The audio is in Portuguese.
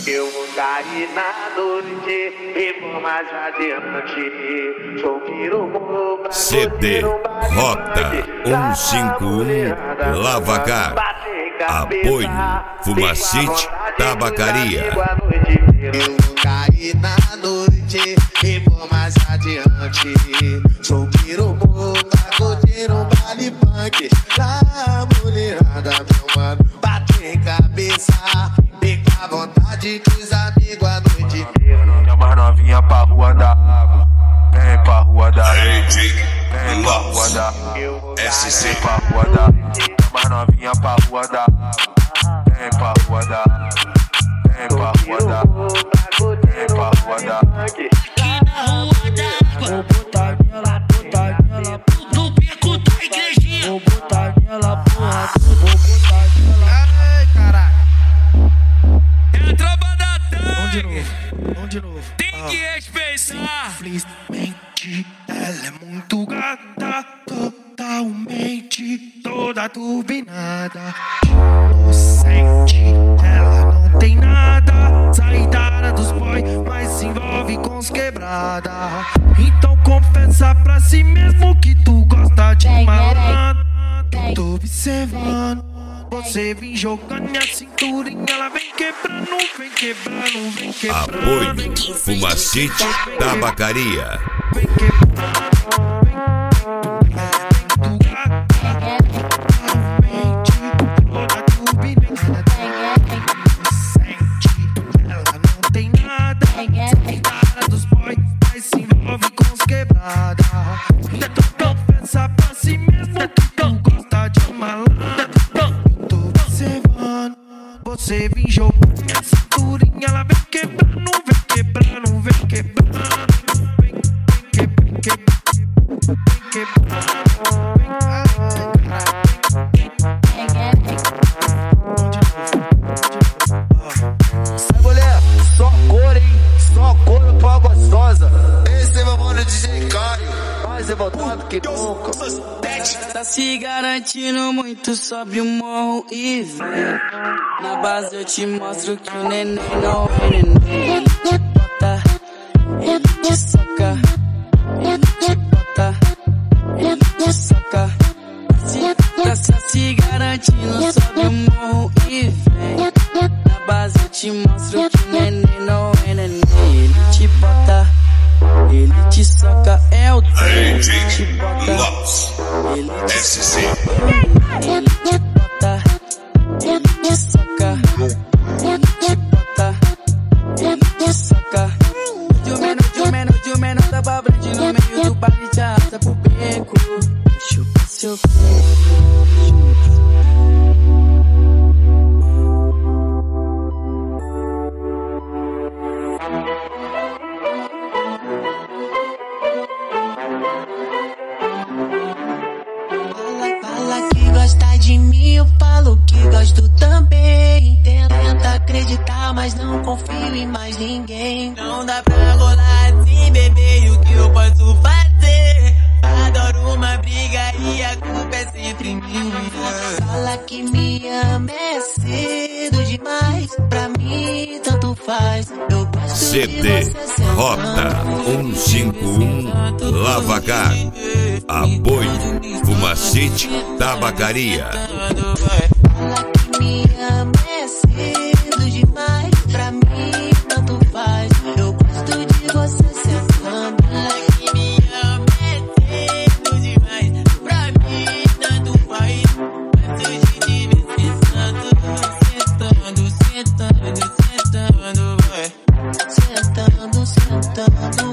Eu vou cair na noite e vou mais adiante. Sou pirombo, CD Rota 151 Lavacar. Apoio Fumacite Tabacaria. Eu vou cair na noite e vou mais adiante. Sou pirombo, pagodeiro, baile punk. Da mulherada, meu mano, bater cabeça. Fica à vontade com os amigos a noite inteira. Chama as novinha pra rua da água. Vem pra rua da água. Vem pra rua da água. SC pra rua da água. Chama as novinha pra rua da água. Vem pra rua da água. Vem pra rua da água. Vem pra rua da água. Vou botar nela, no beco da igrejinha. Vou botar nela, porra, vou botar nela. Ai, caralho. É a tropa da tanque. Vamos de novo. Tem que respeitar. Simplesmente, ela é muito gata, totalmente toda turbinada. Inocente, ela não tem nada. Saída dos boys, mas se envolve com os quebrada. Então confessa pra si mesmo que tu gosta de malandro. Tô observando. Você vem jogando a cinturinha, ela vem quebrando, vem quebrando, vem quebrando. Apoio Fumacite Tabacaria. Vem quebrando, vem gata, toda turbinada. Sente, ela não tem nada. Cara dos boys, mas se envolve com os quebrada. Então confessa pra si mesmo que tu gosta de malandro. Você vem jogando minha cinturinha, ela vem quebrando, vem quebrando, vem quebrando, vem quebrando, vem quebrando. Sai, mulher, só cor, hein? Só cor pra gostosa. Esse é meu mano DJ Caio, mais revoltado que nunca. Tá se garantindo muito, sobe o morro e vem. Na base eu te mostro que o neném não é neném. Bota, ele te soca. Ele te bota, ele te soca. Tá se garantindo, sobe o morro e vem. Na base eu te mostro que o neném não é neném. Ele te bota, ele te soca, é o trem. Ele te bota, ele te soca. Ele te bota, ele te soca. Ele te bota, ele te soca. De menos, dá pra brinde no meio do baile, te arrasta pro beco. Chupa seu de mim, eu falo que gosto também. Tenta acreditar, mas não confio em mais ninguém. Não dá pra rolar assim, bebê, e o que eu posso fazer? Adoro uma briga e a culpa é sempre minha. Fala que me ama é cedo demais. Pra mim, tanto faz. Eu gosto CD de você Rota 151 Lavacar. Apoio Fumacite Tabacaria. Fala que me ama é cedo demais. Pra mim, tanto faz. Eu gosto de você sentando. Fala que me ama é cedo demais. Pra mim, tanto faz. Mas hoje te ver sentando, vai. Sentando, sentando.